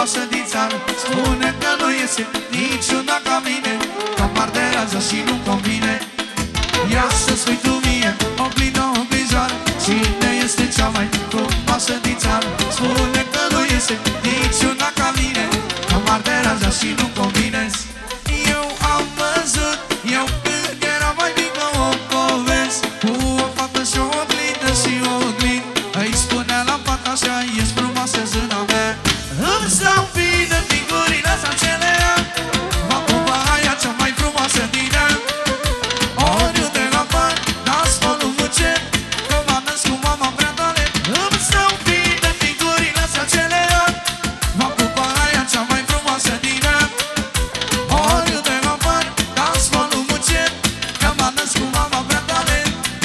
frumoasă din țară. Spune că nu iese niciuna ca mine, că marderează și nu convine. Ia să spui tu mie, oglindă, oglijoară, cine este cea mai frumoasă din țară? Spune că nu iese niciuna ca mine, că marderează și nu convine. Eu am văzut, eu când era mai mică o poveste cu o fată și o oglindă și o oglindă. Îi spunea la fata așa, ești frumoasă zâna mea. Îmi stau bine figurile astea cele ea, va pupa aia cea mai frumoasă din ea. Oriunde apar, dați volumul cer, că m-am născut cu mama prea tare. Îmi stau bine figurile astea cele ea, va pupa aia cea mai frumoasă din ea. Oriunde apar, dați volumul cer, că m-am născut cu mama prea tare.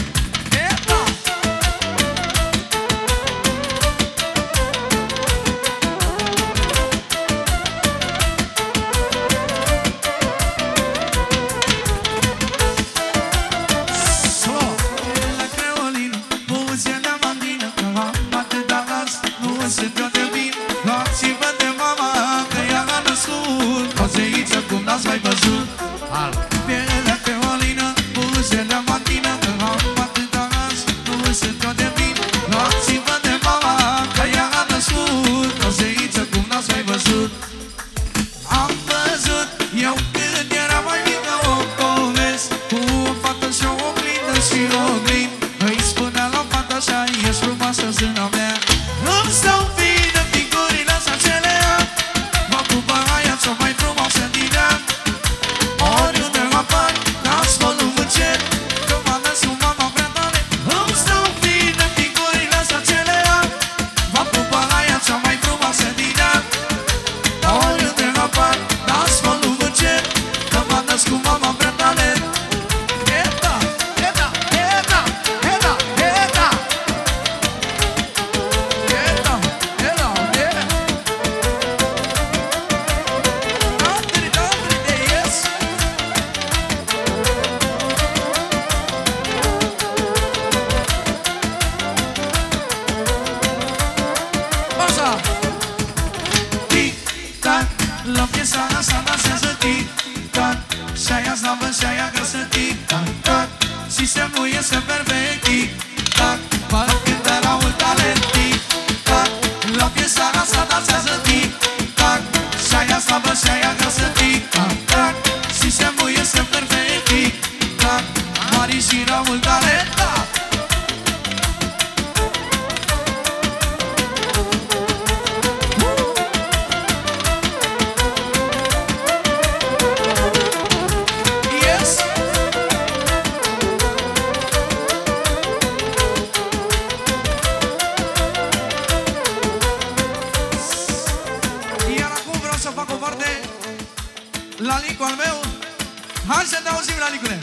N-ați mai văzut pielea creolină, buzele matină, că am atâta azi, nu sunt tot de vin. Luați-vă de mama, că ea a născut o zeiță cum n-ați mai văzut. Am văzut eu când era mai mică o poveste cu o fată și o oglindă și o oglindă. Îi spunea la fata așa, ești frumoasă zâna mea. Îmi stau bine figurile astea cele ea, va pupa aia cea mai frumoasă din ea. Oriunde apar, dați volumul cer, că m-am născut cu mama prea tare. Îmi stau bine figurile astea cele ea, va pupa aia cea mai frumoasă din ea. Oriunde apar, dați volumul cer, că m-am născut cu mama prea tare. Eta, eta, eta, eta, eta. Eta, eta, eta. Yes. Pasa. Tic-tac, la piesa asta dansează tic-tac, și-aia slavă, și-aia grăsă tic-tac, sistemul este perfect tic-tac, pară cântă la un talent tic-tac, la piesa asta dansează tic-tac, și-aia slavă, și-aia grăsă tic-tac, sistemul este perfect tic-tac, mari și rămul talent. Yes. Iar acum vreau să fac o parte la licul al meu. Hai să ne auzim la licule.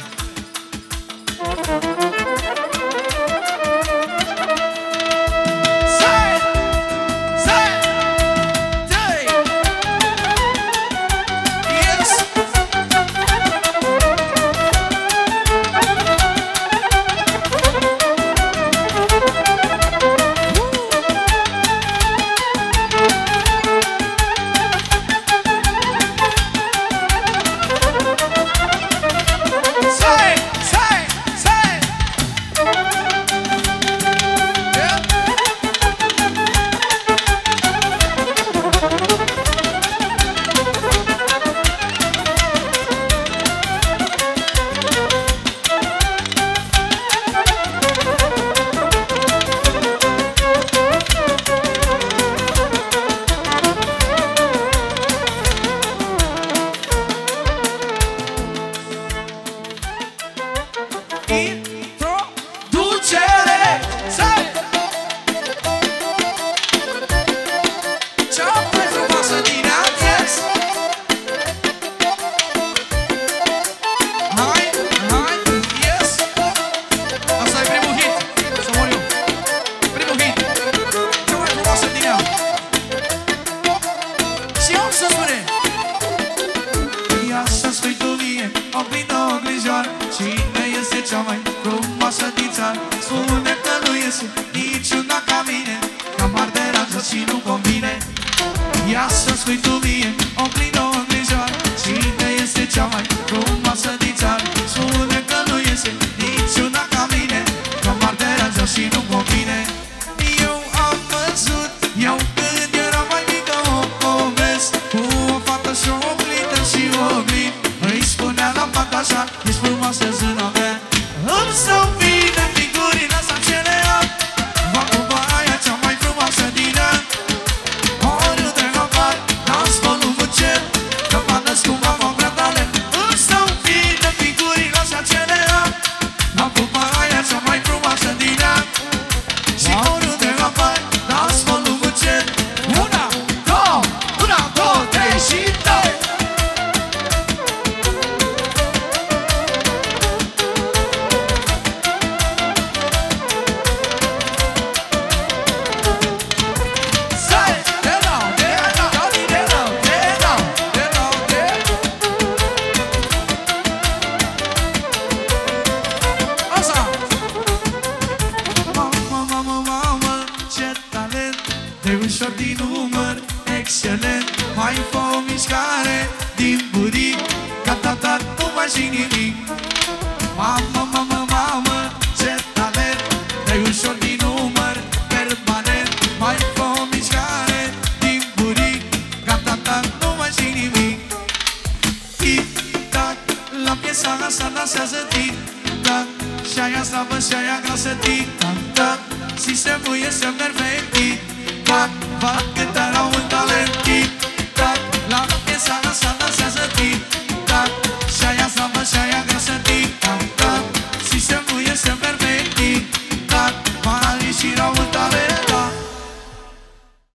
Ia să spui tu mie, oglindă o îngrijoară, cine este cea mai frumoasă din țară? Spune că nu este niciuna ca mine, că m-ar deranja și nu convine. Eu am văzut, eu când eram mai mică, o vezi, cu o fată și o oglindă și o oglind. Îi spunea la fata așa, ești frumoasă zâna mea. Îmi stau bine figurile astea ce le am, va cupa aia cea mai frumoasă din ea. Oriunde apar, dans volumul cer, că m-a născut mama prea talent. Îmi stau bine figurile astea ce le am, va cupa aia cea mai frumoasă din ea. Și oriunde apar, dans volumul cer. Una, două, trei și doi. Ușor din umăr, excelent, mai fă o mișcare din buric, ca tata nu mai știi nimic. Mamă, mamă, mamă, ce talent, dai ușor din umăr, permanent, mai fă o mișcare din buric, ca tata nu mai știi nimic. Tic-tac, la piesa asta dansează tic-tac, și aia slabă și aia grasă tic-tac, sistemul este perfect. Fac câte rău